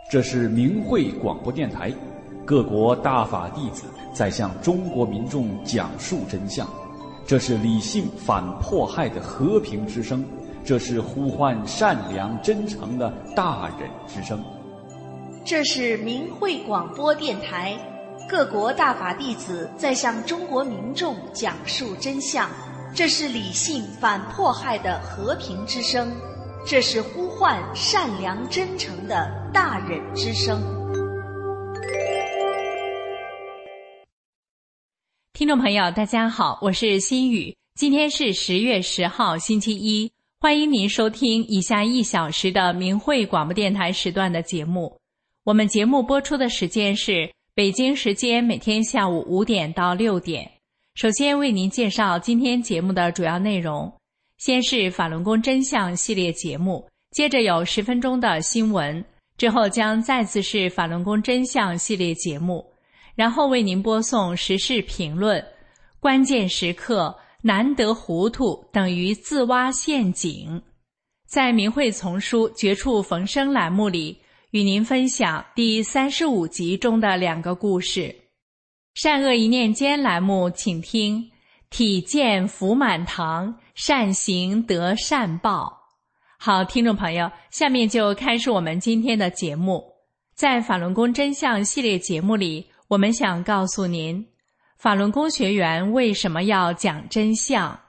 这是明慧广播电台，各国大法弟子在向中国民众讲述真相。这是理性反迫害的和平之声，这是呼唤善良真诚的大忍之声。 这是明慧广播电台，各国大法弟子在向中国民众讲述真相。这是理性反迫害的和平之声，这是呼唤善良真诚的大忍之声。 听众朋友大家好，我是心雨，今天是10月10号星期一，欢迎您收听以下1小时的明慧广播电台时段的节目。我们节目播出的时间是北京时间每天下午5点到6点。首先为您介绍今天节目的主要内容，先是法轮功真相系列节目，接着有10分钟的新闻，之后将再次是法轮功真相系列节目，然后为您播送时事评论，关键时刻难得糊涂等于自挖陷阱。在明慧丛书绝处逢生栏目里，与您分享第35集中的2个故事。善恶一念间栏目，请听体健福满堂，善行得善报。好，听众朋友，下面就开始我们今天的节目。在法轮功真相系列节目里，我们想告诉您，法轮功学员为什么要讲真相。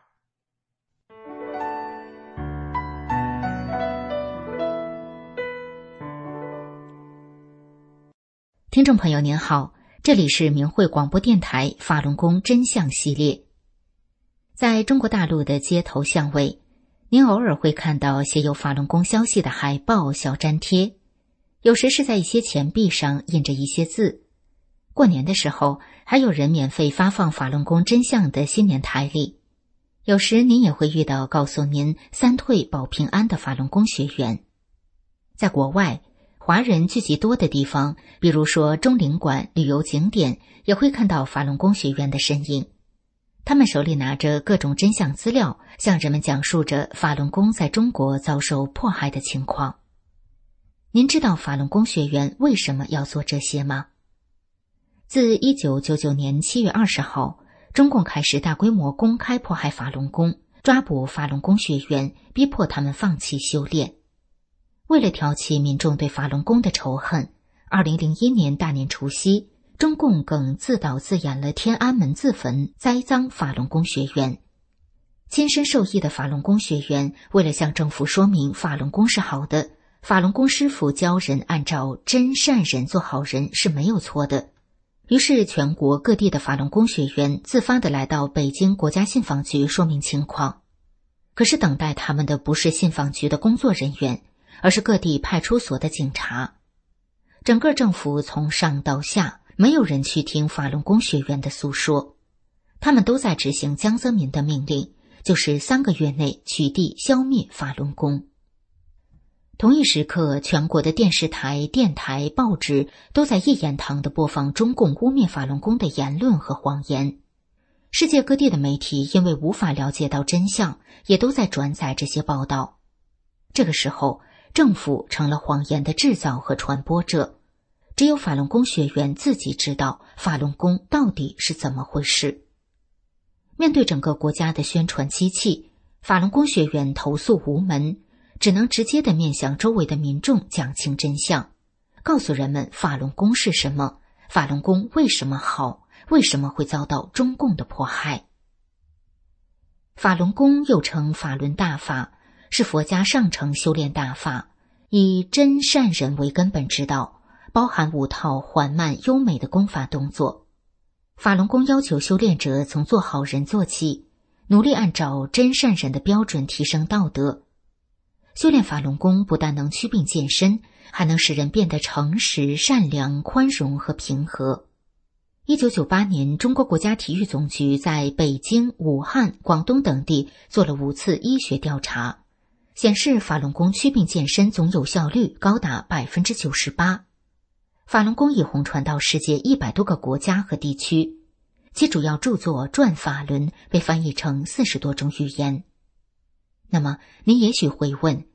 听众朋友您好，这里是明慧广播电台法轮功真相系列。在中国大陆的街头巷尾，您偶尔会看到写有法轮功消息的海报、小粘贴，有时是在一些钱币上印着一些字。过年的时候，还有人免费发放法轮功真相的新年台历。有时您也会遇到告诉您3退保平安的法轮功学员。在国外，华人聚集多的地方，比如说中领馆、旅游景点，也会看到法轮功学员的身影。他们手里拿着各种真相资料，向人们讲述着法轮功在中国遭受迫害的情况。您知道法轮功学员为什么要做这些吗？自1999年7月20号，中共开始大规模公开迫害法轮功，抓捕法轮功学员，逼迫他们放弃修炼。为了挑起民众对法轮功的仇恨，2001年大年除夕，中共更自导自演了天安门自焚，栽赃法轮功学员。亲身受益的法轮功学员为了向政府说明法轮功是好的，法轮功师傅教人按照真善忍做好人是没有错的，于是全国各地的法轮功学员自发地来到北京国家信访局说明情况。可是等待他们的不是信访局的工作人员，而是各地派出所的警察。整个政府从上到下，没有人去听法轮功学员的诉说，他们都在执行江泽民的命令，就是3个月内取缔消灭法轮功。同一时刻，全国的电视台、电台、报纸都在一言堂地播放中共污蔑法轮功的言论和谎言。世界各地的媒体因为无法了解到真相，也都在转载这些报道。这个时候，政府成了谎言的制造和传播者，只有法轮功学员自己知道法轮功到底是怎么回事。面对整个国家的宣传机器，法轮功学员投诉无门，只能直接地面向周围的民众讲清真相，告诉人们法轮功是什么，法轮功为什么好，为什么会遭到中共的迫害。法轮功又称法轮大法，是佛家上乘修炼大法，以真善忍为根本之道，包含5套缓慢优美的功法动作。法轮功要求修炼者从做好人做起，努力按照真善忍的标准提升道德。修炼法轮功不但能祛病健身，还能使人变得诚实、善良、宽容和平和。1998年，中国国家体育总局在北京、武汉、广东等地做了5次医学调查，显示法轮功祛病健身总有效率高达 98%。 法轮功已红传到世界100多个国家和地区，其主要著作《转法轮》被翻译成40多种语言。那么您也许会问，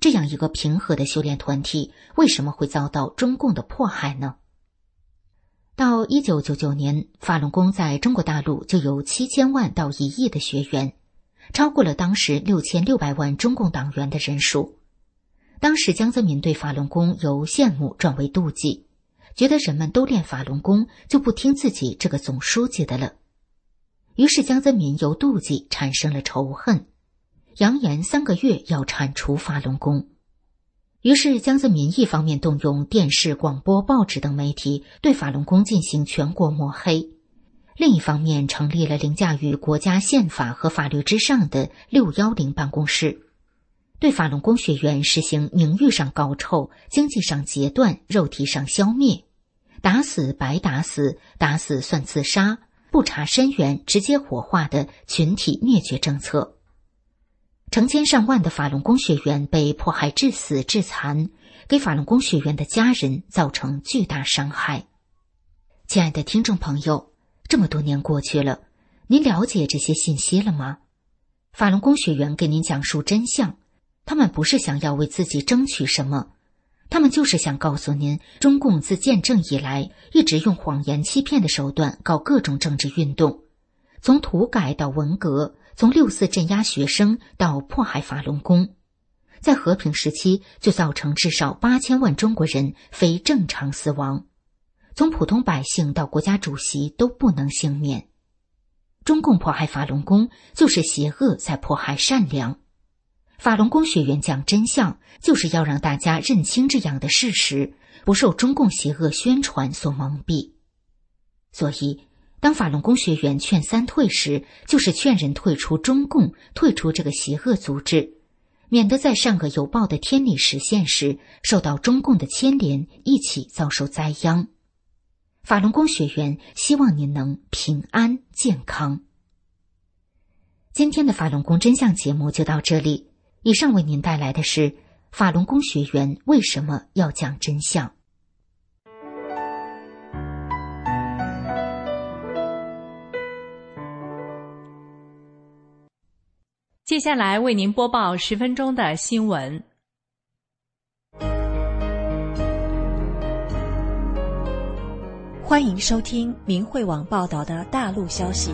这样一个平和的修炼团体为什么会遭到中共的迫害呢？到1999年，法轮功在中国大陆就有7000万到1亿的学员，超过了当时6600万中共党员的人数。当时江泽民对法轮功由羡慕转为妒忌，觉得人们都练法轮功，就不听自己这个总书记的了。于是江泽民由妒忌产生了仇恨，扬言3个月要铲除法轮功。于是江泽民一方面动用电视、广播、报纸等媒体对法轮功进行全国抹黑，另一方面成立了凌驾于国家宪法和法律之上的610办公室，对法轮功学员实行名誉上搞臭、经济上截断、肉体上消灭，打死白打死，打死算自杀，不查身源直接火化的群体灭绝政策。成千上万的法轮功学员被迫害致死致残，给法轮功学员的家人造成巨大伤害。亲爱的听众朋友，这么多年过去了，您了解这些信息了吗？法轮功学员给您讲述真相，他们不是想要为自己争取什么，他们就是想告诉您，中共自建政以来一直用谎言欺骗的手段搞各种政治运动，从土改到文革，从6·4镇压学生到迫害法轮功，在和平时期就造成至少8000万中国人非正常死亡，从普通百姓到国家主席都不能幸免。中共迫害法轮功，就是邪恶在迫害善良。法轮功学员讲真相，就是要让大家认清这样的事实，不受中共邪恶宣传所蒙蔽。所以当法轮功学员劝3退时，就是劝人退出中共，退出这个邪恶组织，免得在善恶有报的天理实现时，受到中共的牵连，一起遭受灾殃。法轮功学员希望您能平安健康。今天的法轮功真相节目就到这里，以上为您带来的是法轮功学员为什么要讲真相。 接下来为您播报10分钟的新闻。 欢迎收听明慧网报道的大陆消息。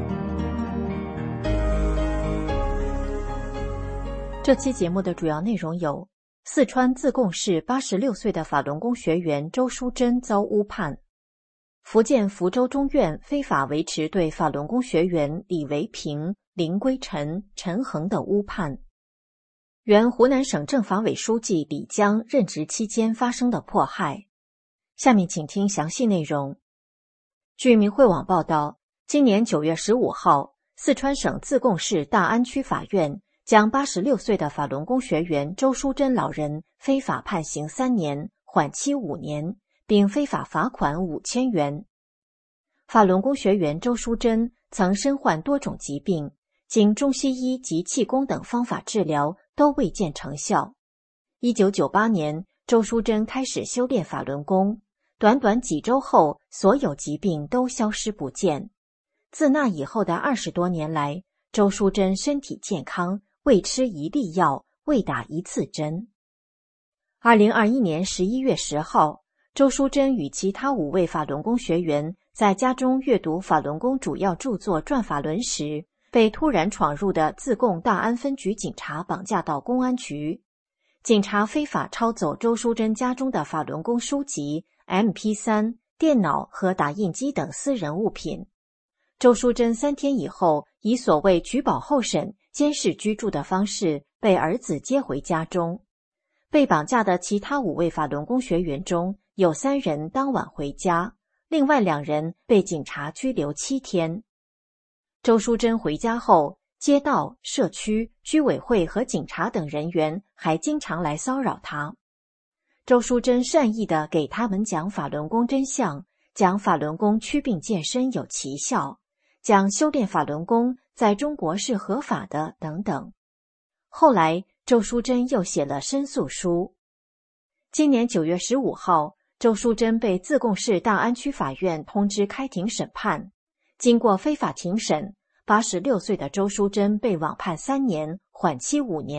这期节目的主要内容有：四川自贡市86岁的法轮功学员周淑珍遭诬判；福建福州中院非法维持对法轮功学员李维平、林归臣、陈恒的诬判；原湖南省政法委书记李江任职期间发生的迫害。下面请听详细内容。据明慧网报道，今年9月15号，四川省自贡市大安区法院将86岁的法轮功学员周淑珍老人非法判刑3年，缓期5年，并非法罚款5000元。法轮功学员周淑珍曾身患多种疾病，经中西医及气功等方法治疗都未见成效。1998年，周淑珍开始修炼法轮功，短短几周后，所有疾病都消失不见。自那以后的20多年来，周淑珍身体健康，未吃一粒药，未打一次针。2021年11月10号，周淑珍与其他5位法轮功学员在家中阅读法轮功主要著作《转法轮》时，被突然闯入的自贡大安分局警察绑架到公安局。警察非法抄走周淑珍家中的法轮功书籍、MP3、电脑和打印机等私人物品。周淑珍3天以后，以所谓举保候审、监视居住的方式被儿子接回家中。被绑架的其他5位法轮功学员中，有3人当晚回家，另外2人被警察拘留7天。周淑珍回家后，街道、社区、居委会和警察等人员还经常来骚扰他。周淑珍善意地给他们讲法轮功真相，讲法轮功祛病健身有奇效，讲修炼法轮功在中国是合法的等等。后来周淑珍又写了申诉书。今年9月15号，周淑珍被自贡市大安区法院通知开庭审判。经过非法庭审，86岁的周淑珍被网判3年，缓期5年，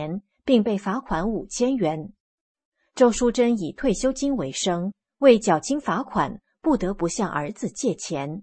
并被罚款5000元。周淑珍以退休金为生，为缴清罚款，不得不向儿子借钱。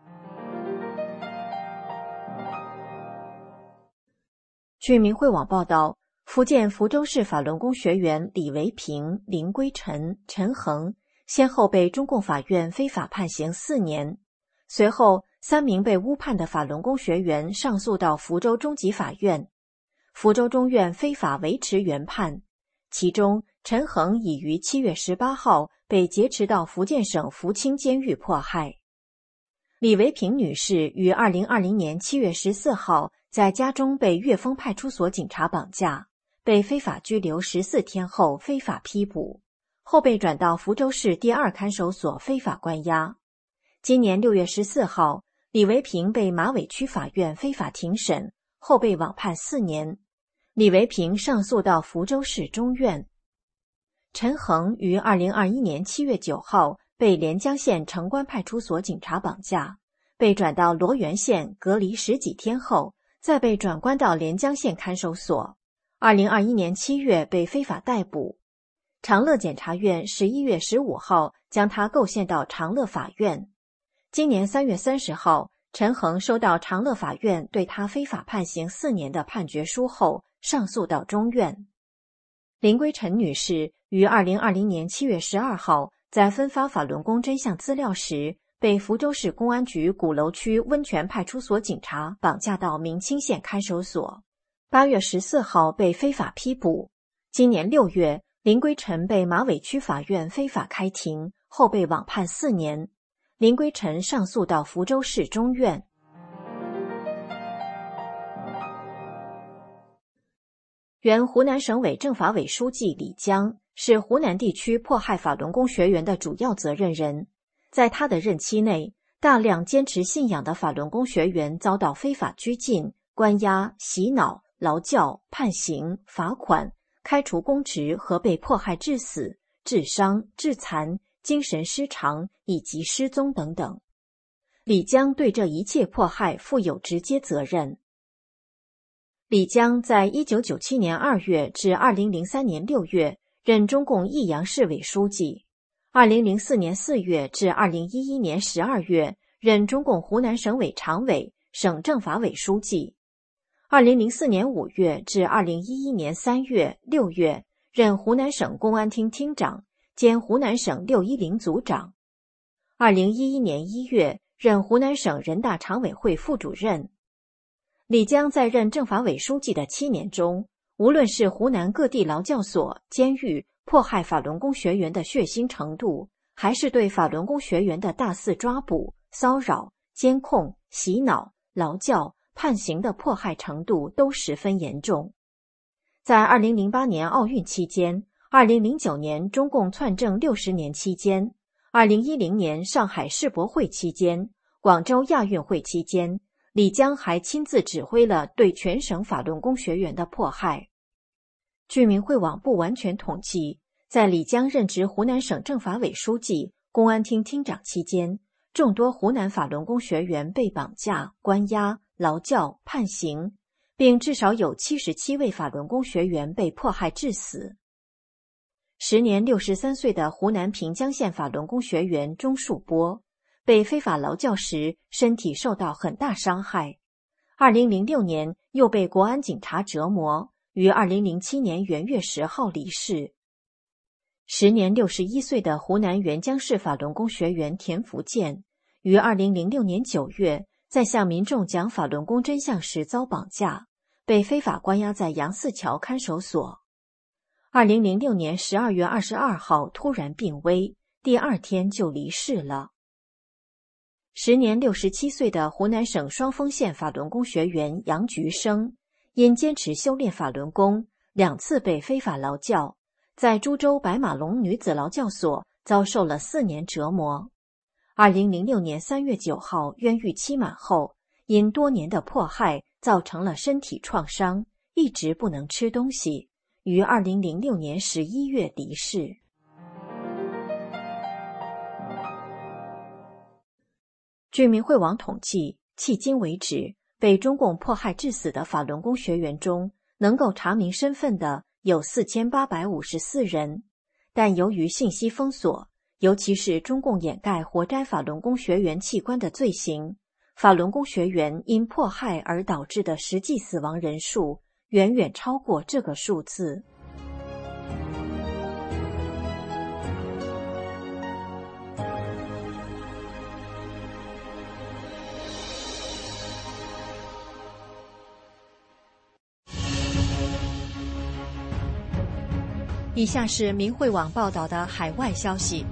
据明慧网报道，福建福州市法轮功学员李维平、林归臣、陈恒先后被中共法院非法判刑4年。随后，3名被诬判的法轮功学员上诉到福州中级法院，福州中院非法维持原判。其中，陈恒已于7月18号被劫持到福建省福清监狱迫害。李维平女士于2020年7月14号在家中被岳峰派出所警察绑架，被非法拘留14天后非法批捕，后被转到福州市第2看守所非法关押。今年6月14号，李维平被马尾区法院非法庭审，后被网判4年。李维平上诉到福州市中院。陈恒于2021年7月9号被连江县城关派出所警察绑架，被转到罗源县隔离10几天后，再被转关到连江县看守所。2021年7月被非法逮捕。长乐检察院11月15号将他构陷到长乐法院。今年3月30号，陈恒收到长乐法院对他非法判刑4年的判决书后，上诉到中院。林归臣女士于2020年7月12号在分发法轮功真相资料时，被福州市公安局鼓楼区温泉派出所警察绑架到明清县看守所。8月14号被非法批捕。今年6月，林归臣被马尾区法院非法开庭，后被网判4年。林归臣上诉到福州市中院。原湖南省委政法委书记李江是湖南地区迫害法轮功学员的主要责任人。在他的任期内，大量坚持信仰的法轮功学员遭到非法拘禁、关押、洗脑、劳教、判刑、罚款、开除公职和被迫害致死、致伤、致残、精神失常以及失踪等等。李江对这一切迫害负有直接责任。李江在1997年2月至2003年6月任中共益阳市委书记，2004年4月至2011年12月任中共湖南省委常委、省政法委书记，2004年5月至2011年3月、6月任湖南省公安厅厅长兼湖南省610组长，2011年1月任湖南省人大常委会副主任。李江在任政法委书记的7年中，无论是湖南各地劳教所、监狱迫害法轮功学员的血腥程度，还是对法轮功学员的大肆抓捕、骚扰、监控、洗脑、劳教、判刑的迫害程度都十分严重。在2008年奥运期间、2009年中共篡政60年期间、2010年上海世博会期间、广州亚运会期间，李江还亲自指挥了对全省法轮功学员的迫害。据明慧网不完全统计，在李江任职湖南省政法委书记、公安厅厅长期间，众多湖南法轮功学员被绑架、关押、劳教、判刑，并至少有77位法轮功学员被迫害致死。时年63岁的湖南平江县法轮功学员钟树波被非法劳教时身体受到很大伤害，2006年又被国安警察折磨，于2007年元月10号离世。时年61岁的湖南沅江市法轮功学员田福建于2006年9月在向民众讲法轮功真相时遭绑架，被非法关押在杨四桥看守所。2006年12月22号突然病危，第2天就离世了。时年67岁的湖南省双峰县法轮功学员杨菊生，因坚持修炼法轮功，2次被非法劳教，在株洲白马龙女子劳教所遭受了4年折磨。2006年3月9号冤狱期满后，因多年的迫害造成了身体创伤，一直不能吃东西，于2006年11月离世。据明慧网统计，迄今为止，被中共迫害致死的法轮功学员中，能够查明身份的有4854人，但由于信息封锁，尤其是中共掩盖活摘法轮功学员器官的罪行，法轮功学员因迫害而导致的实际死亡人数远远超过这个数字。以下是明慧网报道的海外消息，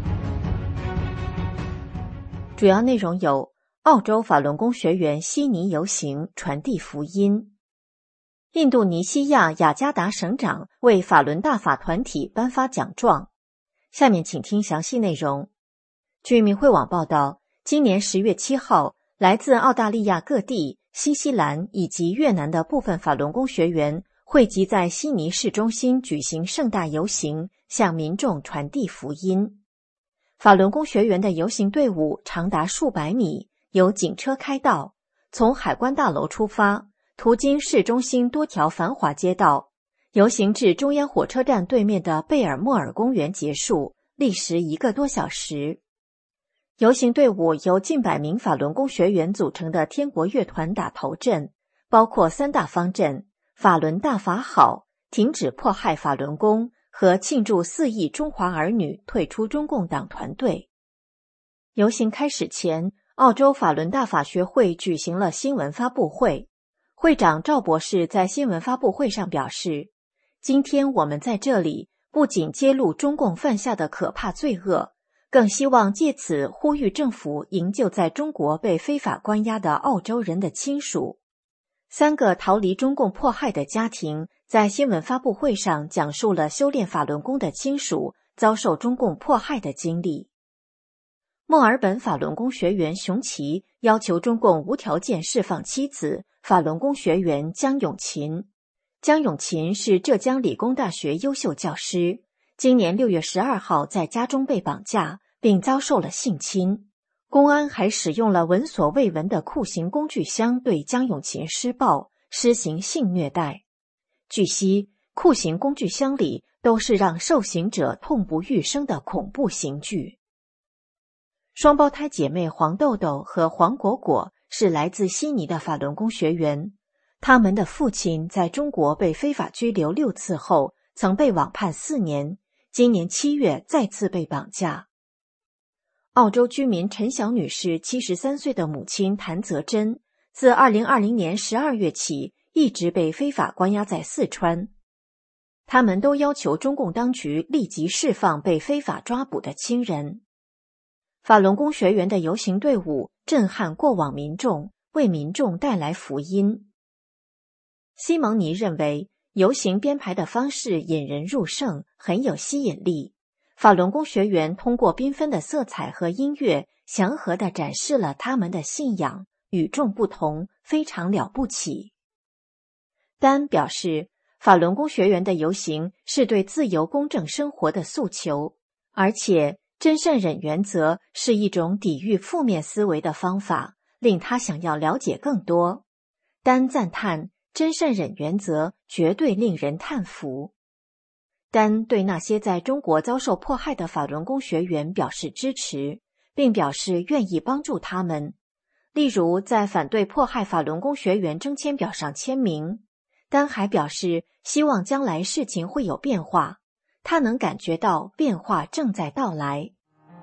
主要内容有：澳洲法轮功学员悉尼游行传递福音；印度尼西亚雅加达省长为法轮大法团体颁发奖状。下面请听详细内容。据明慧网报道，今年10月7号，来自澳大利亚各地、新西兰以及越南的部分法轮功学员汇集在悉尼市中心举行盛大游行，向民众传递福音。法轮功学员的游行队伍长达数百米，由警车开道，从海关大楼出发，途经市中心多条繁华街道，游行至中央火车站对面的贝尔莫尔公园结束，历时1个多小时。游行队伍由近100名法轮功学员组成的天国乐团打头阵，包括3大方阵：法轮大法好、停止迫害法轮功和庆祝4亿中华儿女退出中共党团队。游行开始前，澳洲法轮大法学会举行了新闻发布会。会长赵博士在新闻发布会上表示，今天我们在这里不仅揭露中共犯下的可怕罪恶，更希望借此呼吁政府营救在中国被非法关押的澳洲人的亲属。3个逃离中共迫害的家庭在新闻发布会上讲述了修炼法轮功的亲属遭受中共迫害的经历。墨尔本法轮功学员熊奇要求中共无条件释放妻子法轮功学员江永琴。江永琴是浙江理工大学优秀教师，今年6月12号在家中被绑架，并遭受了性侵。公安还使用了闻所未闻的酷刑工具箱对江永琴施暴，施行性虐待。据悉，酷刑工具箱里都是让受刑者痛不欲生的恐怖刑具。双胞胎姐妹黄豆豆和黄果果是来自悉尼的法轮功学员，他们的父亲在中国被非法拘留6次后，曾被网判4年，今年7月再次被绑架。澳洲居民陈晓女士73岁的母亲谭泽珍，自2020年12月起一直被非法关押在四川。他们都要求中共当局立即释放被非法抓捕的亲人。法轮功学员的游行队伍震撼过往民众，为民众带来福音。西蒙尼认为，游行编排的方式引人入胜，很有吸引力。法轮功学员通过缤纷的色彩和音乐，祥和地展示了他们的信仰，与众不同，非常了不起。丹表示，法轮功学员的游行是对自由公正生活的诉求，而且真善忍原则是一种抵御负面思维的方法，令他想要了解更多。丹赞叹，真善忍原则绝对令人叹服。丹对那些在中国遭受迫害的法轮功学员表示支持，并表示愿意帮助他们。例如，在反对迫害法轮功学员征签表上签名。丹还表示，希望将来事情会有变化，他能感觉到变化正在到来。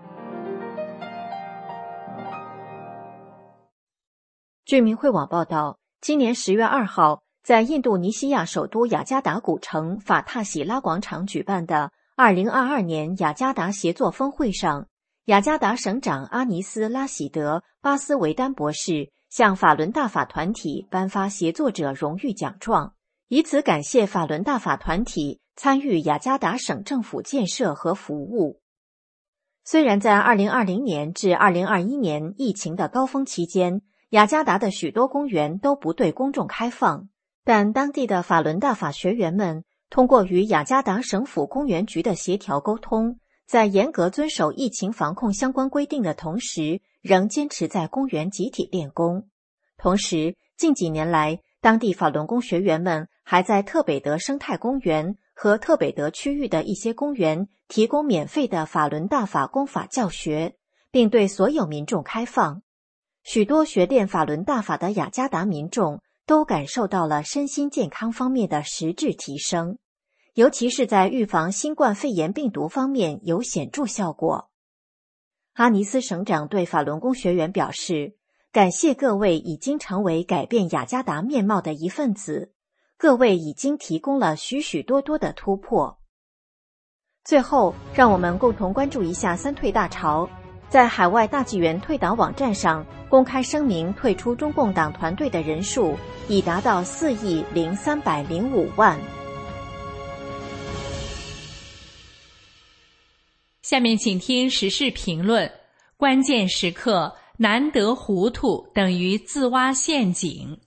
据明慧网报道，今年10月2号，在印度尼西亚首都雅加达古城法塔喜拉广场举办的2022年雅加达协作峰会上，雅加达省长阿尼斯拉喜德·巴斯维丹博士向法轮大法团体颁发协作者荣誉奖状，以此感谢法轮大法团体参与雅加达省政府建设和服务。虽然在2020年至2021年疫情的高峰期间，雅加达的许多公园都不对公众开放，但当地的法轮大法学员们通过与雅加达省府公园局的协调沟通，在严格遵守疫情防控相关规定的同时，仍坚持在公园集体练功。同时，近几年来，当地法轮功学员们还在特北德生态公园和特北德区域的一些公园提供免费的法轮大法功法教学，并对所有民众开放。许多学练法轮大法的雅加达民众都感受到了身心健康方面的实质提升，尤其是在预防新冠肺炎病毒方面有显著效果。阿尼斯省长对法轮功学员表示，感谢各位已经成为改变雅加达面貌的一份子，各位已经提供了许许多多的突破。最后，让我们共同关注一下三退大潮。在海外大纪元退党网站上公开声明退出中共党团队的人数已达到4.0305亿。 下面请听时事评论：关键时刻难得糊涂等于自挖陷阱。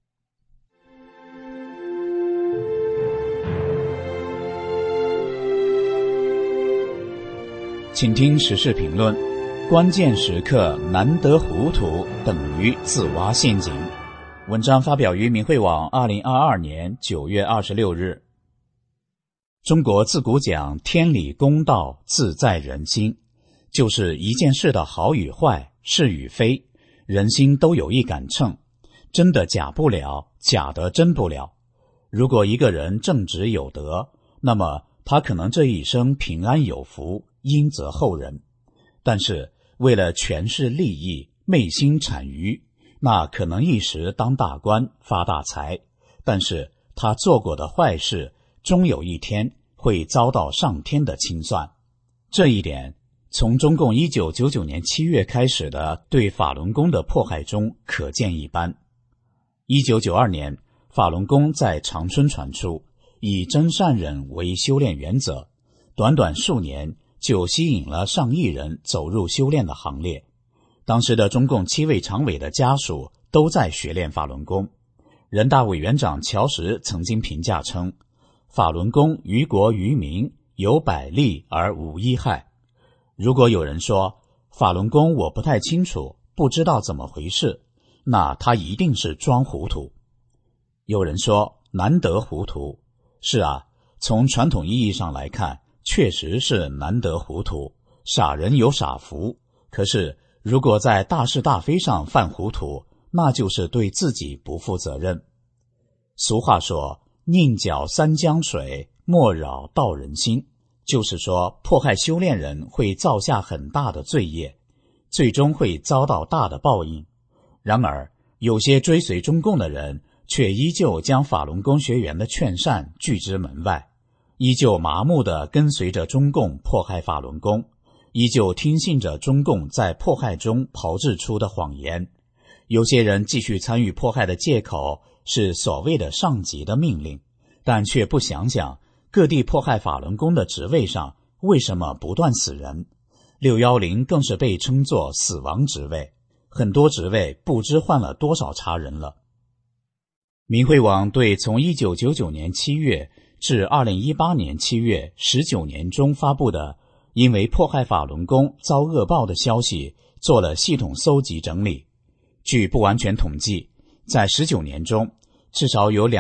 请听时事评论：关键时刻难得糊涂等于自挖陷阱。文章发表于明慧网2022年9月26日。中国自古讲天理公道自在人心，就是一件事的好与坏，是与非，人心都有一杆秤，真的假不了，假的真不了。如果一个人正直有德，那么他可能这一生平安有福，荫泽后人。但是为了权势利益，昧心谄谀，那可能一时当大官发大财，但是他做过的坏事终有一天会遭到上天的清算。这一点从中共1999年7月开始的对法轮功的迫害中可见一斑。1992年，法轮功在长春传出，以真善忍为修炼原则，短短数年就吸引了上亿人走入修炼的行列。当时的中共7位常委的家属都在学练法轮功。人大委员长乔石曾经评价称，法轮功于国于民有百利而无一害。如果有人说法轮功我不太清楚，不知道怎么回事，那他一定是装糊涂。有人说难得糊涂，是啊，从传统意义上来看，确实是难得糊涂，傻人有傻福。可是如果在大是大非上犯糊涂，那就是对自己不负责任。俗话说，宁搅三江水，莫扰道人心，就是说迫害修炼人会造下很大的罪业，最终会遭到大的报应。然而有些追随中共的人却依旧将法轮功学员的劝善拒之门外，依旧麻木地跟随着中共迫害法轮功，依旧听信着中共在迫害中炮制出的谎言。有些人继续参与迫害的借口是所谓的上级的命令，但却不想想各地迫害法轮功的职位上为什么不断死人。610更是被称作死亡职位，很多职位不知换了多少茬人了。明慧网对从1999年7月至2018年7月19年中发布的因为迫害法轮功遭恶报的消息做了系统搜集整理。据不完全统计，在19年中至少有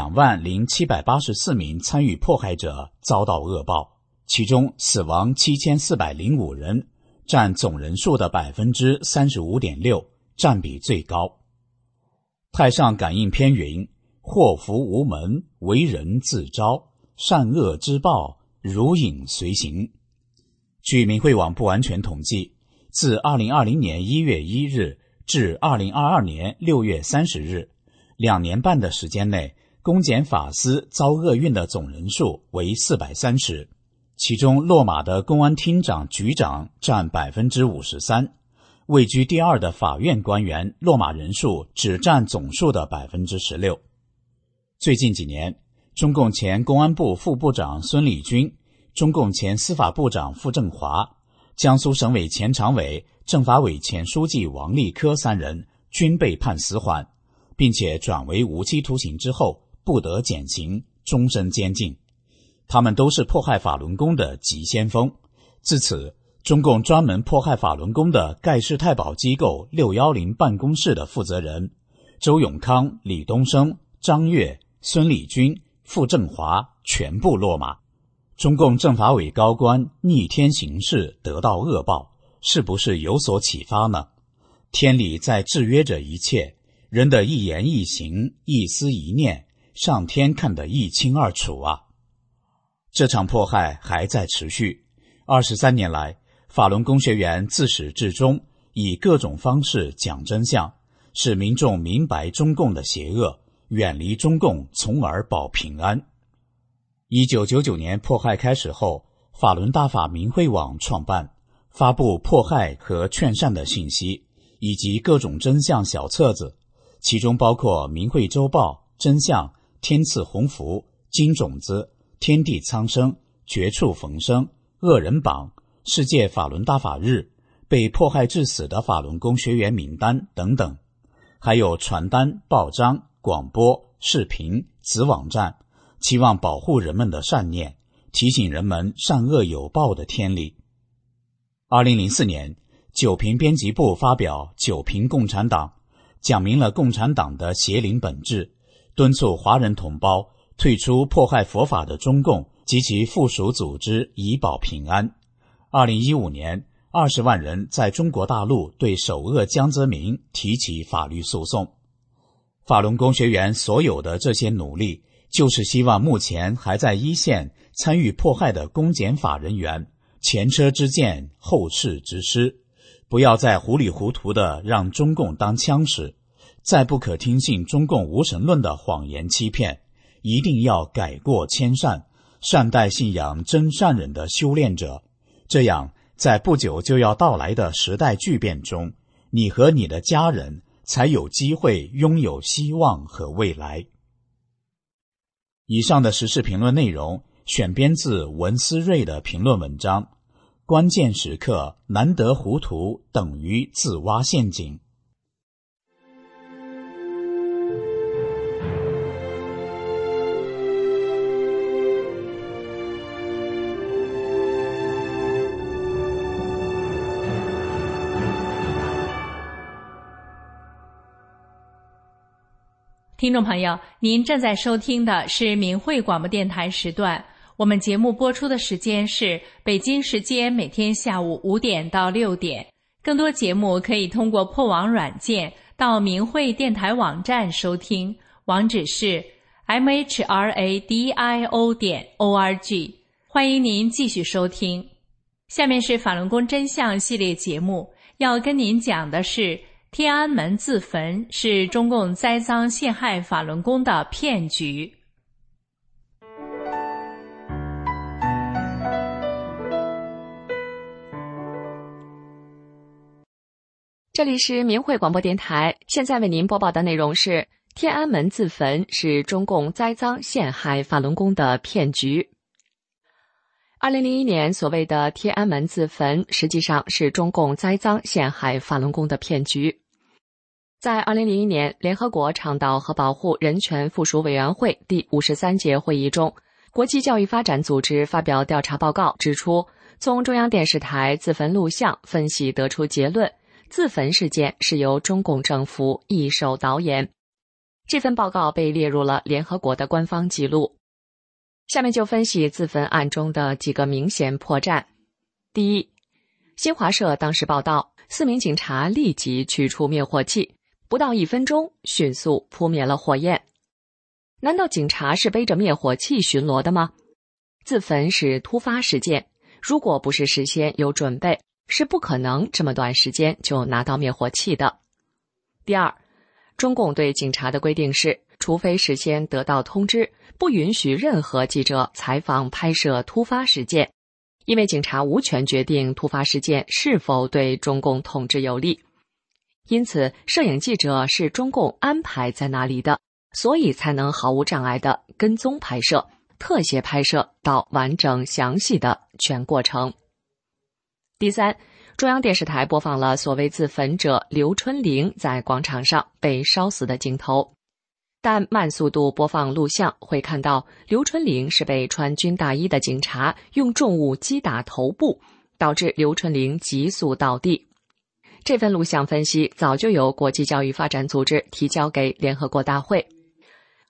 20784名参与迫害者遭到恶报，其中死亡7405人，占总人数的 35.6%， 占比最高。太上感应篇云，祸福无门，为人自招，善恶之报，如影随形。据明慧网不完全统计，自2020年1月1日至2022年6月30日，2年半的时间内，公检法司遭厄运的总人数为430，其中落马的公安厅长、局长占 53%， 位居第二的法院官员落马人数只占总数的 16%。最近几年，中共前公安部副部长孙立军、中共前司法部长傅政华、江苏省委前常委、政法委前书记王立科3人均被判死缓，并且转为无期徒刑之后不得减刑，终身监禁。他们都是迫害法轮功的急先锋。自此，中共专门迫害法轮功的盖世太保机构610办公室的负责人周永康、李东生、张悦、孙立军、傅政华全部落马。 中共政法委高官逆天行事，得到恶报，是不是有所启发呢？天理在制约着一切，人的一言一行、一思一念，上天看得一清二楚啊！这场迫害还在持续。23年来，法轮功学员自始至终以各种方式讲真相，使民众明白中共的邪恶，远离中共，从而保平安。1999年迫害开始后，法轮大法明慧网创办，发布迫害和劝善的信息，以及各种真相小册子，其中包括明慧周报、真相、天赐鸿福、金种子、天地苍生、绝处逢生、恶人榜、世界法轮大法日、被迫害致死的法轮功学员名单等等，还有传单、报章、广播、视频、子网站，期望保护人们的善念，提醒人们善恶有报的天理。2004年，九评编辑部发表《九评共产党》，讲明了共产党的邪灵本质，敦促华人同胞退出迫害佛法的中共及其附属组织，以保平安。2015年，20万人在中国大陆对首恶江泽民提起法律诉讼。法轮功学员所有的这些努力，就是希望目前还在一线参与迫害的公检法人员前车之鉴，后事之师，不要再糊里糊涂的让中共当枪使，再不可听信中共无神论的谎言欺骗，一定要改过迁善，善待信仰真善忍的修炼者。这样，在不久就要到来的时代巨变中，你和你的家人才有机会拥有希望和未来。以上的时事评论内容选编自文思睿的评论文章，关键时刻难得糊涂等于自挖陷阱。 听众朋友，您正在收听的是明慧广播电台时段，我们节目播出的时间是北京时间每天下午5点到6点。更多节目可以通过破网软件到明慧电台网站收听，网址是 mhradio.org。欢迎您继续收听。下面是法轮功真相系列节目，要跟您讲的是天安门自焚是中共栽赃陷害法轮功的骗局。 这里是明慧广播电台，现在为您播报的内容是天安门自焚是中共栽赃陷害法轮功的骗局。2001年所谓的天安门自焚，实际上是中共栽赃陷害法轮功的骗局。在2001年，联合国倡导和保护人权附属委员会第53届会议中，国际教育发展组织发表调查报告，指出从中央电视台自焚录像分析得出结论，自焚事件是由中共政府一手导演。这份报告被列入了联合国的官方记录。下面就分析自焚案中的几个明显破绽。第一，新华社当时报道，4名警察立即取出灭火器，不到1分钟迅速扑灭了火焰。难道警察是背着灭火器巡逻的吗？自焚是突发事件，如果不是事先有准备，是不可能这么短时间就拿到灭火器的。第二，中共对警察的规定是，除非事先得到通知，不允许任何记者采访拍摄突发事件，因为警察无权决定突发事件是否对中共统治有利。因此，摄影记者是中共安排在那里的，所以才能毫无障碍地跟踪拍摄、特写拍摄到完整详细的全过程。第三，中央电视台播放了所谓自焚者刘春玲在广场上被烧死的镜头，但慢速度播放录像会看到刘春玲是被穿军大衣的警察用重物击打头部，导致刘春玲急速倒地。这份录像分析早就由国际教育发展组织提交给联合国大会。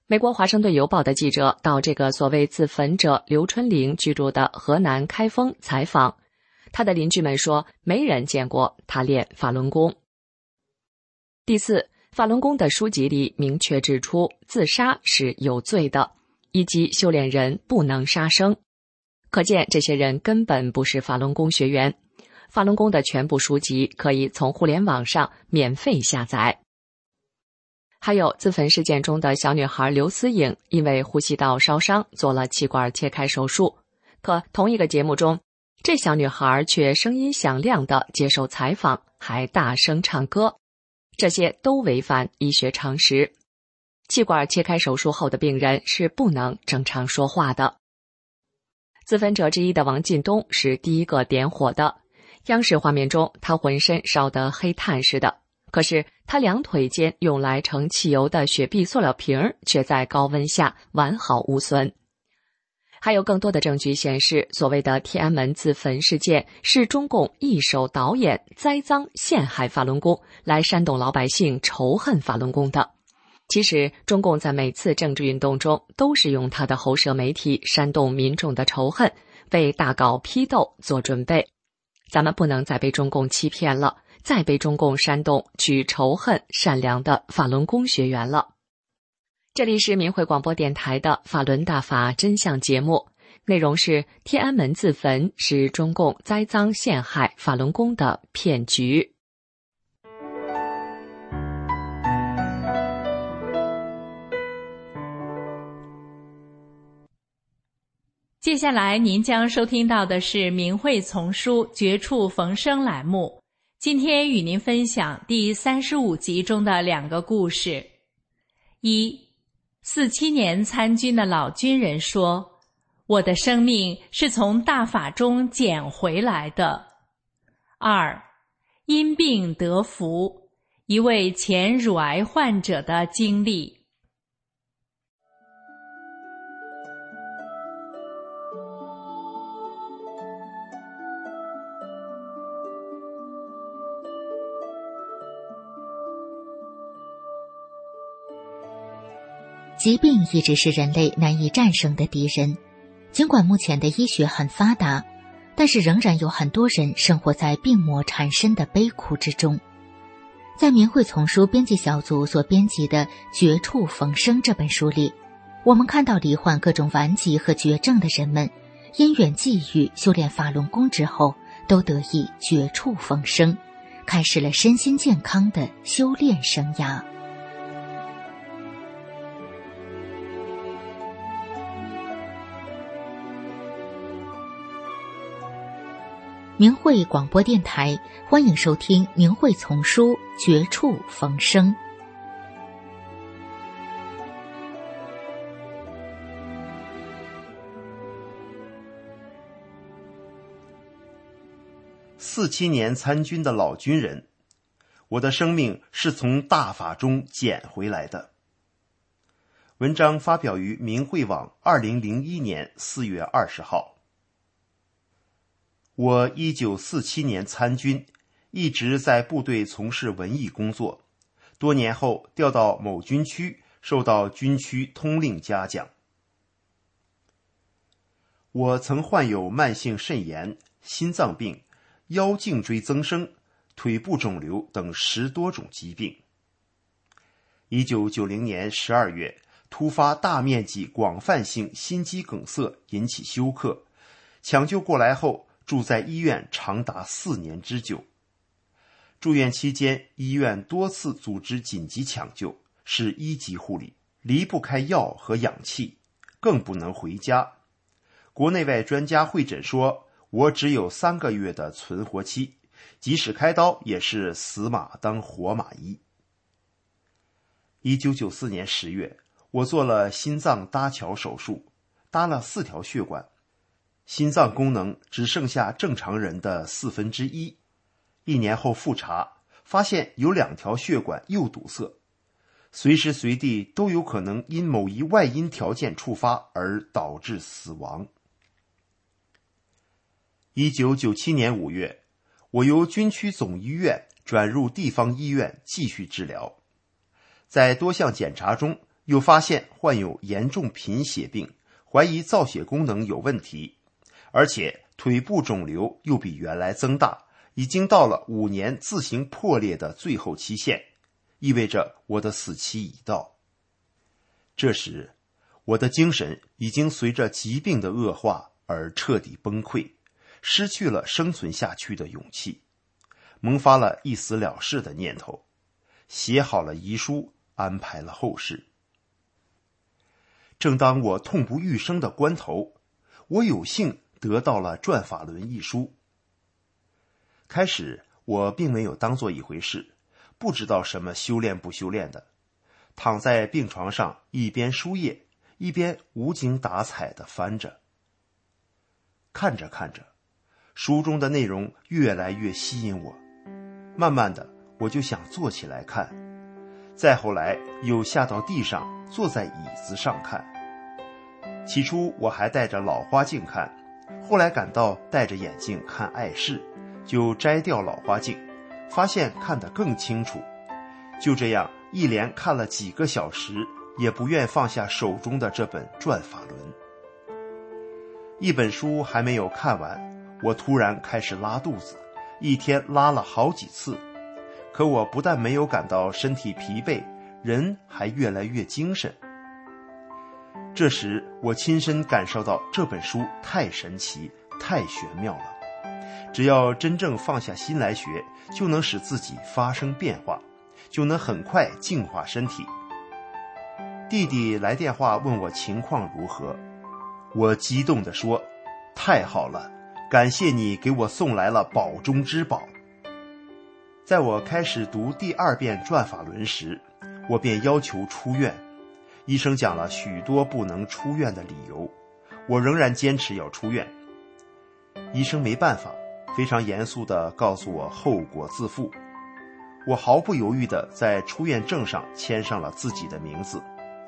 美国华盛顿邮报的记者到这个所谓自焚者刘春玲居住的河南开封采访，他的邻居们说没人见过他练法轮功。第四，法轮功的书籍里明确指出自杀是有罪的，以及修炼人不能杀生。可见这些人根本不是法轮功学员。法轮功的全部书籍可以从互联网上免费下载。还有自焚事件中的小女孩刘思颖，因为呼吸道烧伤做了气管切开手术，可同一个节目中，这小女孩却声音响亮地接受采访，还大声唱歌，这些都违反医学常识。气管切开手术后的病人是不能正常说话的。自焚者之一的王进东是第一个点火的，央视画面中他浑身烧得黑炭似的，可是他两腿间用来盛汽油的雪碧塑料瓶却在高温下完好无损。还有更多的证据显示，所谓的天安门自焚事件是中共一手导演栽赃陷害法轮功，来煽动老百姓仇恨法轮功的。其实中共在每次政治运动中都是用他的喉舌媒体煽动民众的仇恨，为大搞批斗做准备。咱们不能再被中共欺骗了，再被中共煽动去仇恨善良的法轮功学员了。这里是明慧广播电台的法轮大法真相节目，内容是天安门自焚是中共栽赃陷害法轮功的骗局。 接下来您将收听到的是明慧丛书绝处逢生栏目，今天与您分享第35集中的2个故事。一，47年参军的老军人说，我的生命是从大法中捡回来的。二，因病得福，一位前乳癌患者的经历。 疾病一直是人类难以战胜的敌人，尽管目前的医学很发达，但是仍然有很多人生活在病魔缠身的悲苦之中。在明慧丛书编辑小组所编辑的《绝处逢生》这本书里，我们看到罹患各种顽疾和绝症的人们，因缘际遇修炼法轮功之后，都得以绝处逢生，开始了身心健康的修炼生涯。明慧广播电台，欢迎收听明慧丛书《绝处逢生》。 47年参军的老军人，我的生命是从大法中捡回来的。文章发表于明慧网2001年4月20号。我1947年参军，一直在部队从事文艺工作，多年后调到某军区，受到军区通令嘉奖。我曾患有慢性肾炎、心脏病、腰颈椎增生、腿部肿瘤等10多种疾病。1990年12月，突发大面积广泛性心肌梗塞引起休克，抢救过来后住在医院长达4年之久。住院期间，医院多次组织紧急抢救，是1级护理，离不开药和氧气，更不能回家。国内外专家会诊说，我只有3个月的存活期，即使开刀也是死马当活马医。1994年10月，我做了心脏搭桥手术，搭了4条血管，心脏功能只剩下正常人的1/4。1年后复查，发现有2条血管又堵塞，随时随地都有可能因某一外因条件触发而导致死亡。1997年5月，我由军区总医院转入地方医院继续治疗。在多项检查中， 又发现患有严重贫血病，怀疑造血功能有问题，而且腿部肿瘤又比原来增大，已经到了5年自行破裂的最后期限，意味着我的死期已到。这时，我的精神已经随着疾病的恶化而彻底崩溃，失去了生存下去的勇气，萌发了一死了事的念头，写好了遗书，安排了后事。正当我痛不欲生的关头，我有幸得到了《转法轮》一书。开始我并没有当做一回事，不知道什么修炼不修炼的，躺在病床上一边输液一边无精打采地翻着。看着看着，书中的内容越来越吸引我，慢慢的我就想坐起来看，再后来又下到地上坐在椅子上看。起初我还戴着老花镜看，后来感到戴着眼镜看碍事，就摘掉老花镜，发现看得更清楚。就这样一连看了几个小时，也不愿放下手中的这本《转法轮》。一本书还没有看完，我突然开始拉肚子，一天拉了好几次。可我不但没有感到身体疲惫，人还越来越精神。这时我亲身感受到这本书太神奇，太玄妙了。只要真正放下心来学，就能使自己发生变化，就能很快净化身体。弟弟来电话问我情况如何，我激动地说：太好了，感谢你给我送来了宝中之宝。在我开始读第2遍《转法轮》时，我便要求出院。医生讲了许多不能出院的理由，我仍然坚持要出院。医生没办法，非常严肃地告诉我后果自负。我毫不犹豫地在出院证上签上了自己的名字。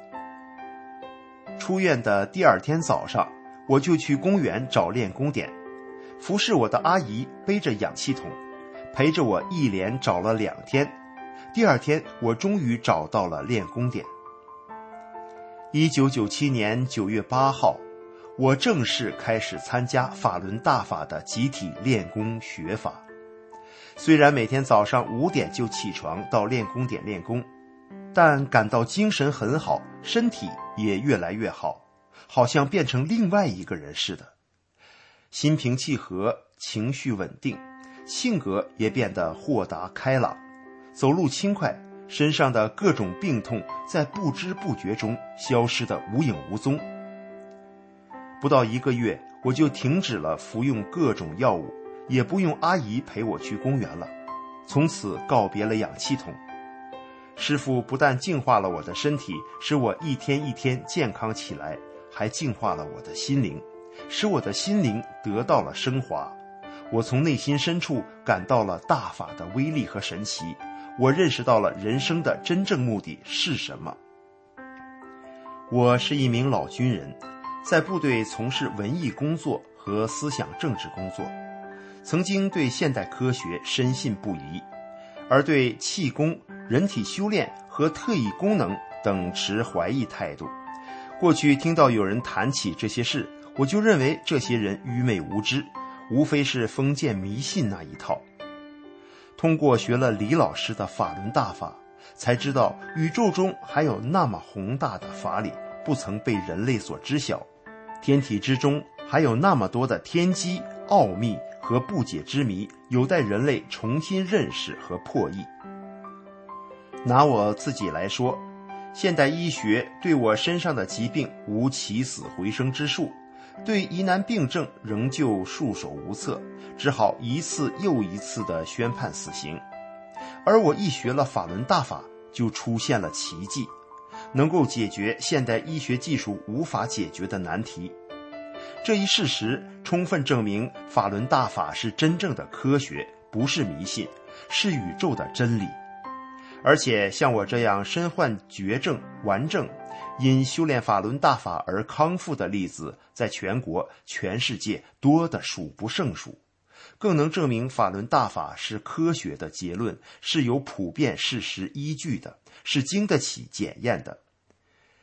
出院的第2天早上，我就去公园找练功点，服侍我的阿姨背着氧气筒，陪着我一连找了2天。第2天我终于找到了练功点。1997年9月8号，我正式开始参加法轮大法的集体练功学法。虽然每天早上5点就起床到练功点练功，但感到精神很好，身体也越来越好，好像变成另外一个人似的。心平气和，情绪稳定，性格也变得豁达开朗，走路轻快，身上的各种病痛在不知不觉中消失得无影无踪。不到1个月，我就停止了服用各种药物，也不用阿姨陪我去公园了，从此告别了氧气筒。师父不但净化了我的身体，使我一天一天健康起来，还净化了我的心灵，使我的心灵得到了升华。我从内心深处感到了大法的威力和神奇，我认识到了人生的真正目的是什么。我是一名老军人，在部队从事文艺工作和思想政治工作，曾经对现代科学深信不疑，而对气功、人体修炼和特异功能等持怀疑态度。过去听到有人谈起这些事，我就认为这些人愚昧无知，无非是封建迷信那一套。通过学了李老师的法轮大法，才知道宇宙中还有那么宏大的法理不曾被人类所知晓，天体之中还有那么多的天机、奥秘和不解之谜，有待人类重新认识和破译。拿我自己来说，现代医学对我身上的疾病无起死回生之术，对疑难病症仍旧束手无策，只好一次又一次地宣判死刑。而我一学了法轮大法，就出现了奇迹，能够解决现代医学技术无法解决的难题。这一事实充分证明法轮大法是真正的科学，不是迷信，是宇宙的真理。而且像我这样身患绝症、顽症，因修炼法轮大法而康复的例子，在全国、全世界多得数不胜数，更能证明法轮大法是科学的结论，是有普遍事实依据的，是经得起检验的。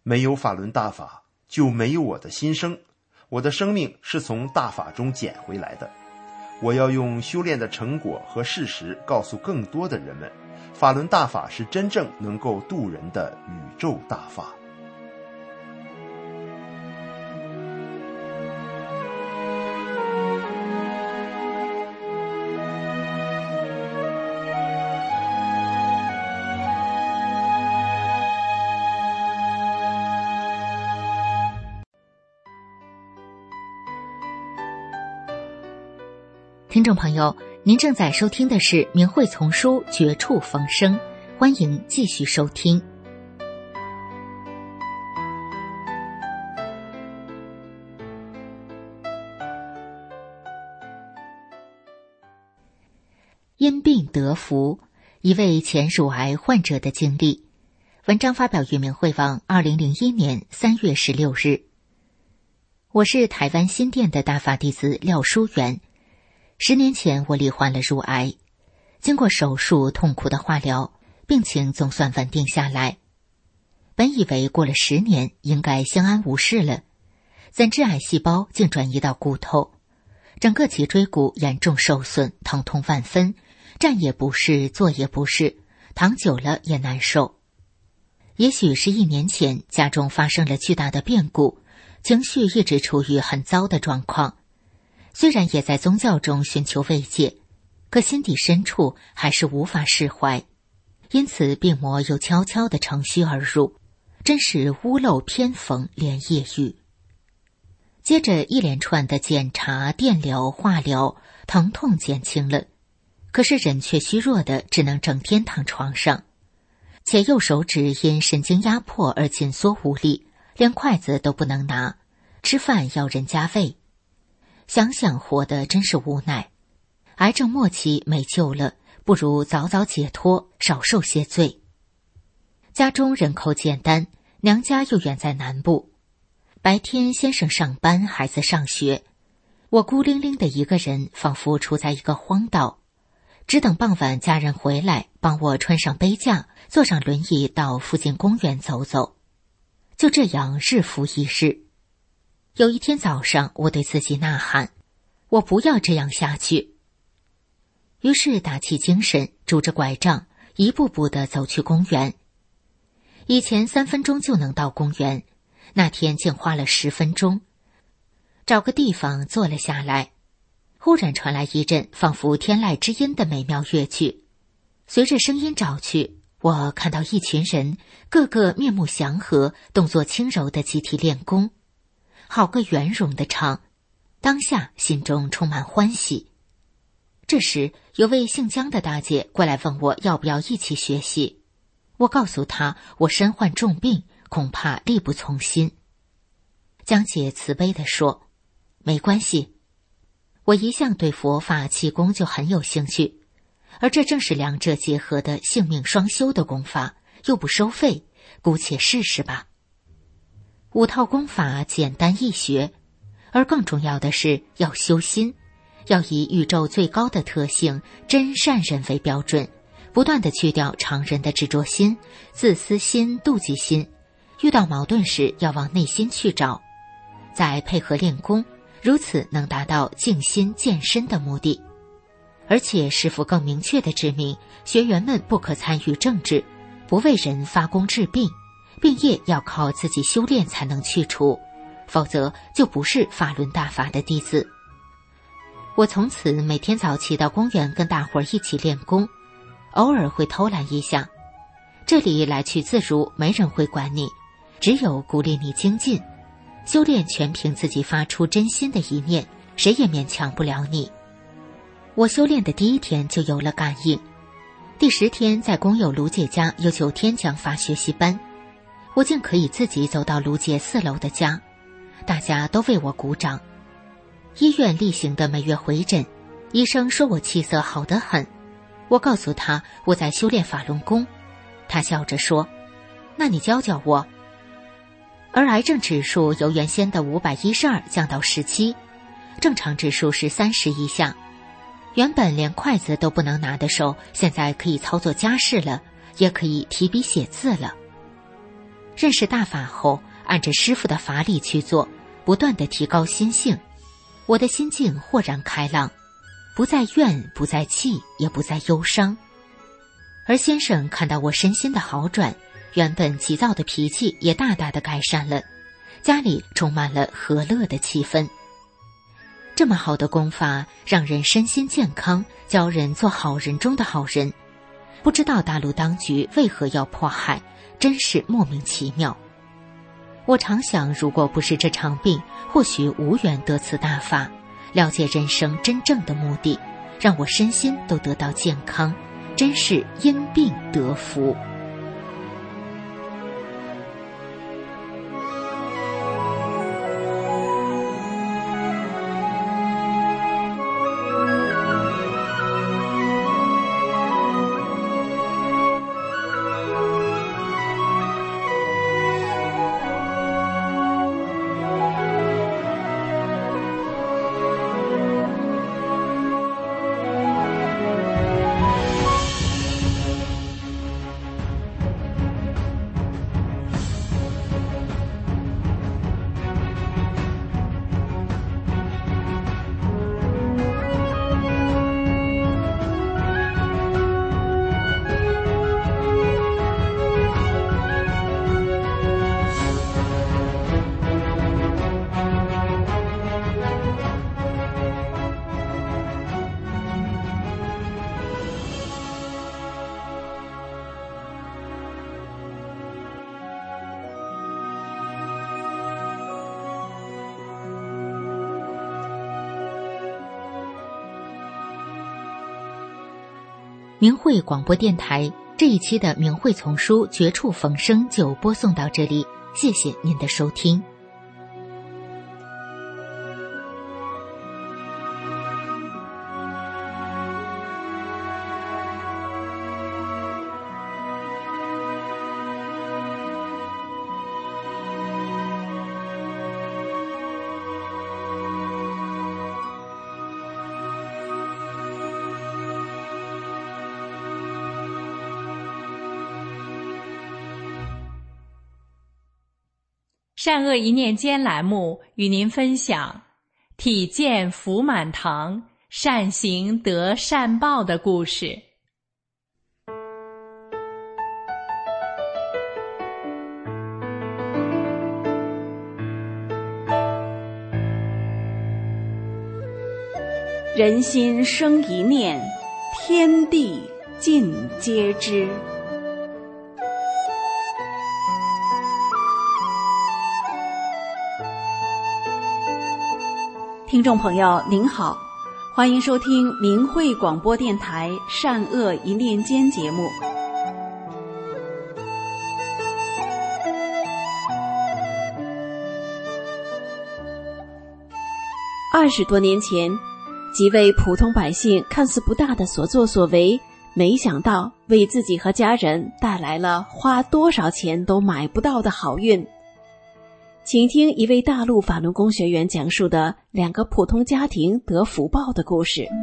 没有法轮大法，就没有我的新生。我的生命是从大法中捡回来的。我要用修炼的成果和事实告诉更多的人们，法轮大法是真正能够渡人的宇宙大法。 听众朋友，您正在收听的是明慧丛书《绝处逢生》，欢迎继续收听。因病得福，一位前乳癌患者的经历。文章发表于明慧网2001年3月16日。我是台湾新店的大法弟子廖淑媛。10年前我罹患了乳癌，经过手术痛苦的化疗，病情总算稳定下来。本以为过了10年应该相安无事了，怎知癌细胞竟转移到骨头，整个脊椎骨严重受损，疼痛万分，站也不是，坐也不是，躺久了也难受。也许是1年前家中发生了巨大的变故，情绪一直处于很糟的状况。虽然也在宗教中寻求慰藉，可心底深处还是无法释怀，因此病魔又悄悄地乘虚而入，真是屋漏偏逢连夜雨。接着一连串的检查、电疗、化疗，疼痛减轻了，可是人却虚弱的只能整天躺床上，且右手指因神经压迫而紧缩无力，连筷子都不能拿，吃饭要人家喂。想想活得真是无奈，癌症末期没救了，不如早早解脱，少受些罪。家中人口简单，娘家又远在南部，白天先生上班，孩子上学，我孤零零的一个人，仿佛处在一个荒岛，只等傍晚家人回来，帮我穿上背架，坐上轮椅到附近公园走走。就这样日复一日。有一天早上，我对自己呐喊，我不要这样下去。于是打起精神，拄着拐杖，一步步地走去公园。以前3分钟就能到公园，那天竟花了10分钟。找个地方坐了下来，忽然传来一阵仿佛天籁之音的美妙乐曲。随着声音找去，我看到一群人，个个面目祥和，动作轻柔地集体练功。好个圆融的唱，当下心中充满欢喜。这时有位姓江的大姐过来问我要不要一起学习，我告诉她我身患重病，恐怕力不从心。江姐慈悲地说，没关系，我一向对佛法气功就很有兴趣，而这正是两者结合的性命双修的功法，又不收费，姑且试试吧。5套功法简单易学，而更重要的是要修心，要以宇宙最高的特性真善人为标准，不断地去掉常人的执着心、自私心、妒忌心，遇到矛盾时要往内心去找，再配合练功，如此能达到静心健身的目的。而且师父更明确地指明，学员们不可参与政治，不为人发功治病，病业要靠自己修炼才能去除，否则就不是法轮大法的弟子。我从此每天早起到公园跟大伙儿一起练功，偶尔会偷懒一下，这里来去自如，没人会管你，只有鼓励你精进。修炼全凭自己发出真心的一念，谁也勉强不了你。我修炼的第1天就有了感应，第10天在工友卢姐家有9天讲法学习班，我竟可以自己走到卢姐4楼的家，大家都为我鼓掌。医院例行的每月回诊，医生说我气色好得很，我告诉他我在修炼法轮功，他笑着说，那你教教我。而癌症指数由原先的512降到17，正常指数是30以下，原本连筷子都不能拿的手，现在可以操作家事了，也可以提笔写字了。 认识大法后，按着师父的法理去做，不断地提高心性，我的心境豁然开朗，不再怨，不再气，也不再忧伤。而先生看到我身心的好转，原本急躁的脾气也大大的改善了，家里充满了和乐的气氛。这么好的功法，让人身心健康，教人做好人中的好人。不知道大陆当局为何要迫害，真是莫名其妙。我常想，如果不是这场病，或许无缘得此大法，了解人生真正的目的，让我身心都得到健康，真是因病得福。明慧广播电台这一期的明慧丛书绝处逢生就播送到这里，谢谢您的收听。 善恶一念间栏目与您分享体健福满堂，善行得善报的故事。 人心生一念，天地尽皆知。听众朋友您好，欢迎收听明慧广播电台善恶一念间节目。20多年前，几位普通百姓看似不大的所作所为，没想到为自己和家人带来了花多少钱都买不到的好运。请听一位大陆法轮功学员讲述的2个普通家庭得福报的故事。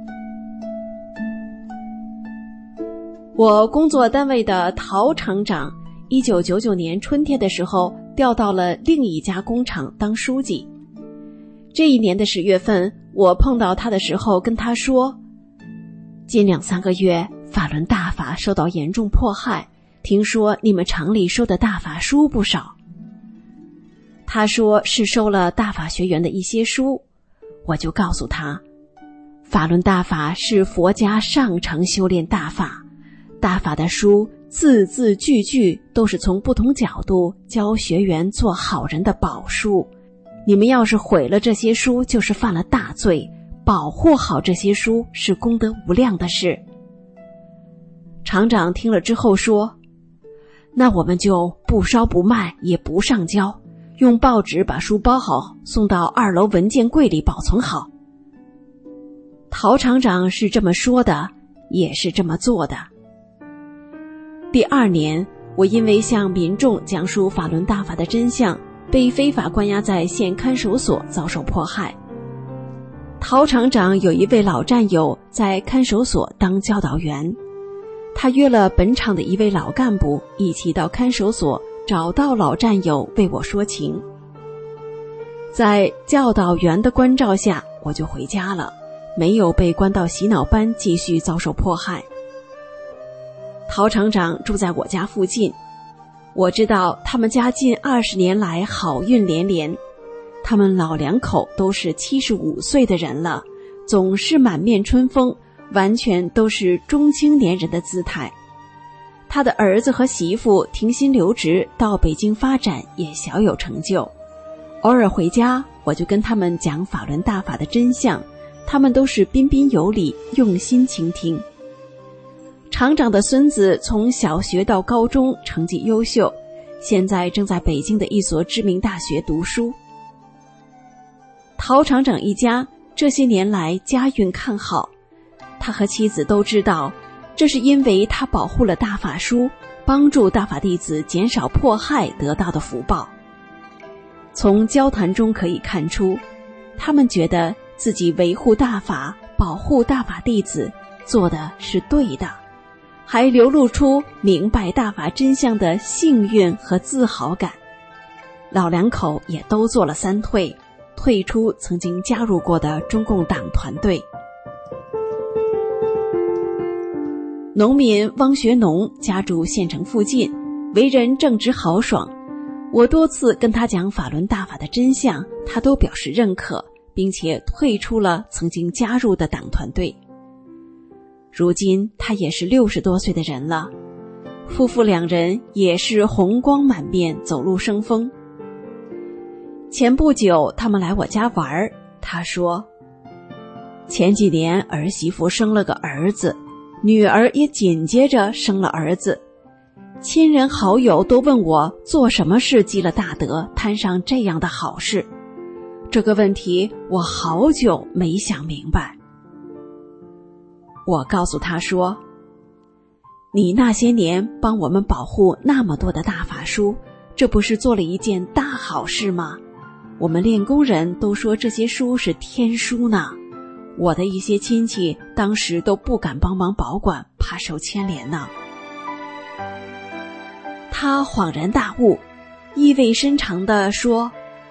我工作单位的陶厂长1999年春天的时候调到了另一家工厂当书记。这一年的10月份，我碰到他的时候跟他说，近2-3个月法轮大法受到严重迫害，听说你们厂里收的大法书不少。他说是收了大法学员的一些书，我就告诉他，法轮大法是佛家上乘修炼大法，大法的书字字句句都是从不同角度教学员做好人的宝书，你们要是毁了这些书，就是犯了大罪，保护好这些书是功德无量的事。厂长听了之后说，那我们就不烧不卖，也不上交，用报纸把书包好，送到2楼文件柜里保存好。陶厂长是这么说的，也是这么做的。第2年，我因为向民众讲述法轮大法的真相，被非法关押在县看守所，遭受迫害。陶厂长有一位老战友在看守所当教导员，他约了本厂的一位老干部一起到看守所找到老战友为我说情。在教导员的关照下，我就回家了，没有被关到洗脑班继续遭受迫害。陶厂长住在我家附近，我知道他们家近20年来好运连连，他们老两口都是75岁的人了，总是满面春风，完全都是中青年人的姿态。他的儿子和媳妇停薪留职到北京发展，也小有成就。偶尔回家，我就跟他们讲法轮大法的真相，他们都是彬彬有礼，用心倾听。厂长的孙子从小学到高中成绩优秀，现在正在北京的一所知名大学读书。陶厂长一家这些年来家运看好，他和妻子都知道，这是因为他保护了大法书，帮助大法弟子减少迫害得到的福报。从交谈中可以看出，他们觉得自己维护大法、保护大法弟子做的是对的，还流露出明白大法真相的幸运和自豪感。老两口也都做了3退，退出曾经加入过的中共党团队。农民汪学农家住县城附近，为人正直豪爽。我多次跟他讲法轮大法的真相，他都表示认可，并且退出了曾经加入的党团队。如今他也是60多岁的人了，夫妇2人也是红光满面，走路生风。前不久他们来我家玩，他说前几年儿媳妇生了个儿子，女儿也紧接着生了儿子，亲人好友都问我做什么事积了大德，摊上这样的好事。这个问题我好久没想明白。我告诉他说，你那些年帮我们保护那么多的大法书，这不是做了一件大好事吗？我们练功人都说这些书是天书呢，我的一些亲戚当时都不敢帮忙保管，怕受牵连呢。他恍然大悟，意味深长地说，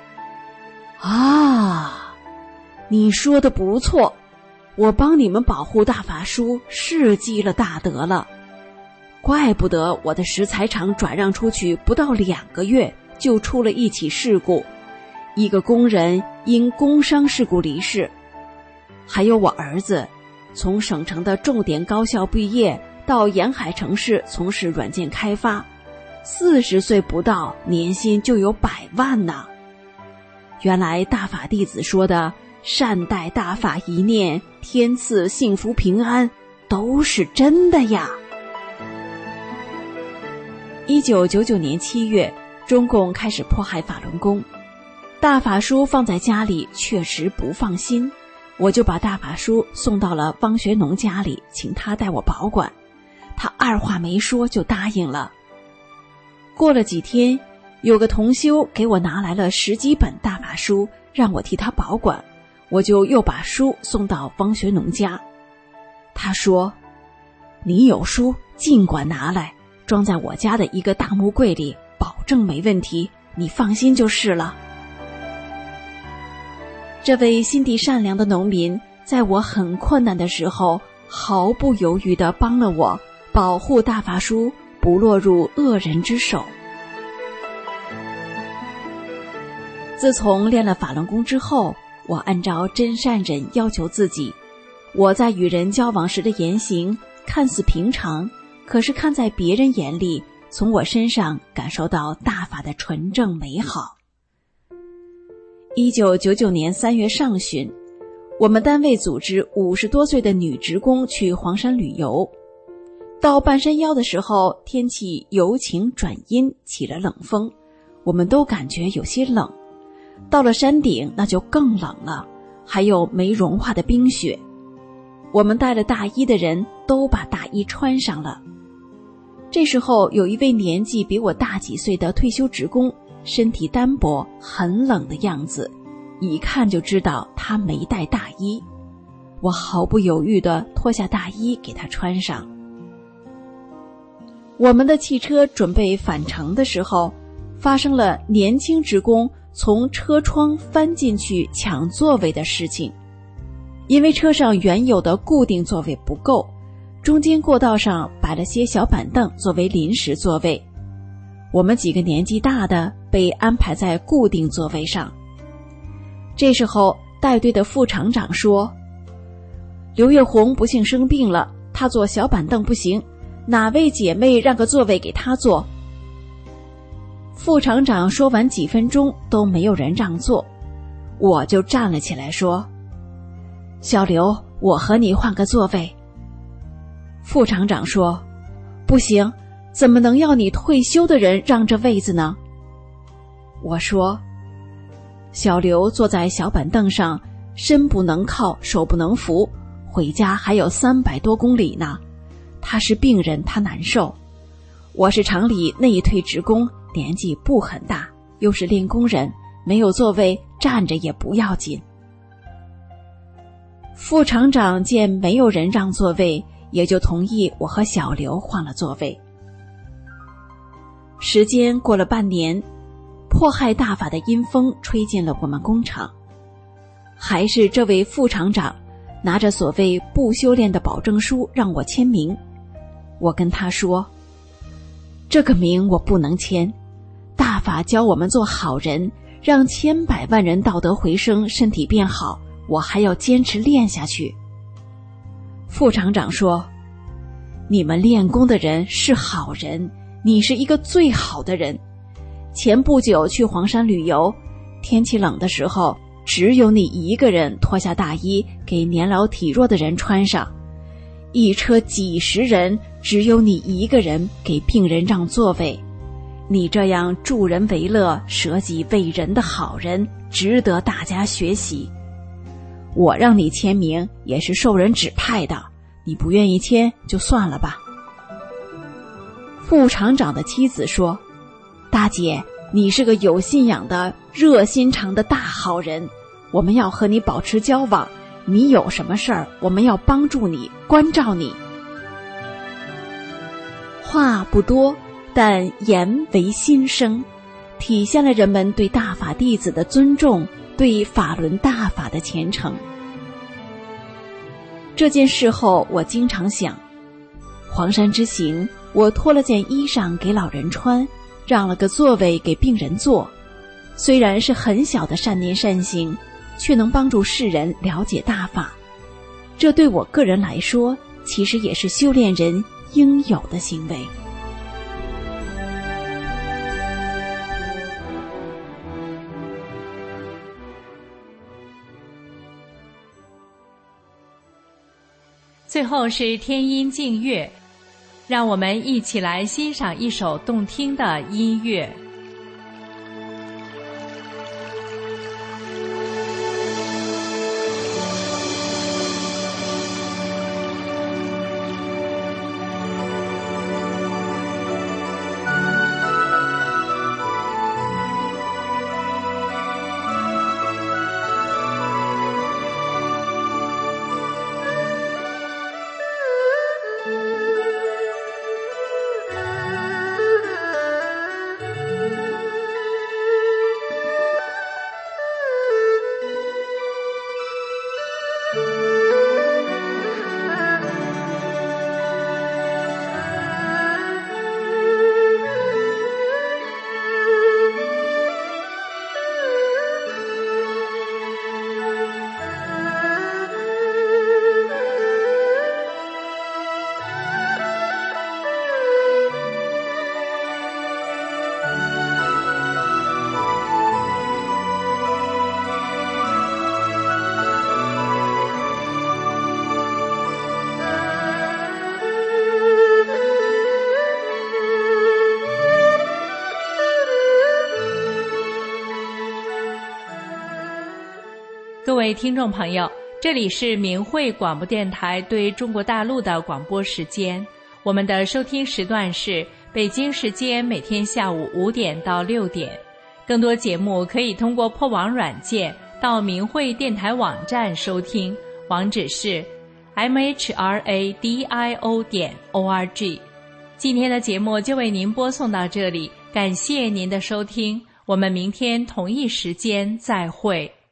啊，你说的不错，我帮你们保护大法书是积了大德了，怪不得我的石材厂转让出去不到2个月就出了一起事故，一个工人因工伤事故离世，还有我儿子从省城的重点高校毕业到沿海城市从事软件开发，40岁不到，年薪就有100万呢。原来大法弟子说的善待大法一念，天赐幸福平安，都是真的呀。1999年7月，中共开始迫害法轮功，大法书放在家里确实不放心，我就把大法书送到了汪学农家里，请他代我保管。他二话没说就答应了。过了几天，有个同修给我拿来了10几本大法书，让我替他保管，我就又把书送到汪学农家。他说，你有书尽管拿来，装在我家的一个大木柜里，保证没问题，你放心就是了。这位心地善良的农民在我很困难的时候毫不犹豫地帮了我，保护大法书不落入恶人之手。自从练了法轮功之后，我按照真善忍要求自己，我在与人交往时的言行看似平常，可是看在别人眼里，从我身上感受到大法的纯正美好。1999年3月上旬，我们单位组织50多岁的女职工去黄山旅游，到半山腰的时候，天气由晴转阴，起了冷风，我们都感觉有些冷。到了山顶那就更冷了，还有没融化的冰雪。我们带了大衣的人都把大衣穿上了。这时候有一位年纪比我大几岁的退休职工，身体单薄，很冷的样子，一看就知道他没带大衣。我毫不犹豫地脱下大衣给他穿上。我们的汽车准备返程的时候， 发生了年轻职工从车窗翻进去抢座位的事情。因为车上原有的固定座位不够，中间过道上摆了些小板凳作为临时座位，我们几个年纪大的被安排在固定座位上。这时候带队的副厂长说，刘月红不幸生病了，她坐小板凳不行，哪位姐妹让个座位给她坐？副厂长说完几分钟都没有人让座，我就站了起来说，小刘，我和你换个座位。副厂长说，不行，怎么能要你退休的人让这位子呢？我说，小刘坐在小板凳上，身不能靠，手不能扶，回家还有300多公里呢。他是病人，他难受。我是厂里内退职工，年纪不很大，又是练工人，没有座位，站着也不要紧。副厂长见没有人让座位，也就同意我和小刘换了座位。时间过了半年，迫害大法的阴风吹进了我们工厂，还是这位副厂长拿着所谓不修炼的保证书让我签名。我跟他说，这个名我不能签，大法教我们做好人，让千百万人道德回升，身体变好，我还要坚持练下去。副厂长说，你们练功的人是好人，你是一个最好的人。前不久去黄山旅游，天气冷的时候，只有你一个人脱下大衣给年老体弱的人穿上，一车几十人，只有你一个人给病人让座位。你这样助人为乐、舍己为人的好人，值得大家学习。我让你签名也是受人指派的，你不愿意签就算了吧。副厂长的妻子说，大姐，你是个有信仰的、热心肠的大好人，我们要和你保持交往，你有什么事儿，我们要帮助你，关照你。话不多，但言为心声，体现了人们对大法弟子的尊重，对法轮大法的虔诚。这件事后，我经常想，黄山之行，我脱了件衣裳给老人穿，让了个座位给病人坐，虽然是很小的善念善行，却能帮助世人了解大法。这对我个人来说，其实也是修炼人应有的行为。 最后是天音静乐，让我们一起来欣赏一首动听的音乐。各位听众朋友，这里是明慧广播电台对中国大陆的广播时间，我们的收听时段是北京时间每天下午5点到6点。更多节目可以通过破网软件到明慧电台网站收听，网址是 mhradio.org。今天的节目就为您播送到这里， 感谢您的收听，我们明天同一时间再会。